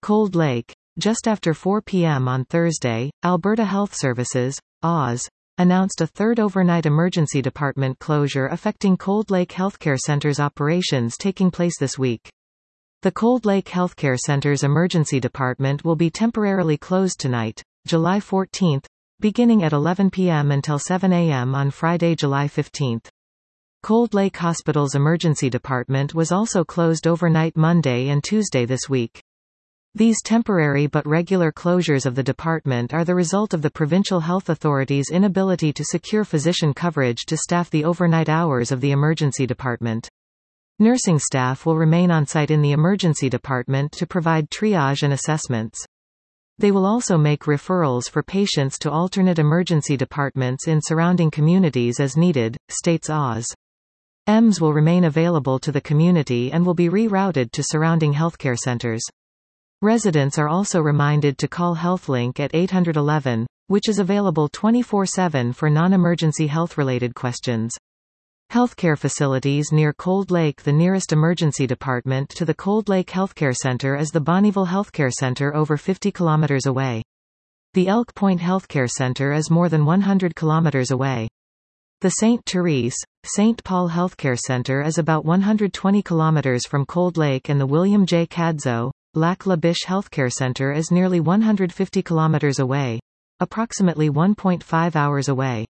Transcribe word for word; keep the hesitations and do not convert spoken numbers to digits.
Cold Lake. Just after four p m on Thursday, Alberta Health Services, A W S, announced a third overnight emergency department closure affecting Cold Lake Healthcare Centre's operations taking place this week. The Cold Lake Healthcare Centre's emergency department will be temporarily closed tonight, July fourteenth, beginning at eleven p m until seven a m on Friday, July fifteenth. Cold Lake Hospital's emergency department was also closed overnight Monday and Tuesday this week. These temporary but regular closures of the department are the result of the provincial health authority's inability to secure physician coverage to staff the overnight hours of the emergency department. Nursing staff will remain on site in the emergency department to provide triage and assessments. They will also make referrals for patients to alternate emergency departments in surrounding communities as needed, states A W S. E M S will remain available to the community and will be rerouted to surrounding healthcare centers. Residents are also reminded to call HealthLink at eight one one, which is available twenty-four seven for non-emergency health-related questions. Healthcare facilities near Cold Lake. The nearest emergency department to the Cold Lake Healthcare Center is the Bonnyville Healthcare Center over fifty kilometers away. The Elk Point Healthcare Center is more than one hundred kilometers away. The Saint Therese, Saint Paul Healthcare Center is about one hundred twenty kilometers from Cold Lake, and the William J. Cadzo, Lac La Biche Healthcare Center is nearly one hundred fifty kilometers away, approximately one point five hours away.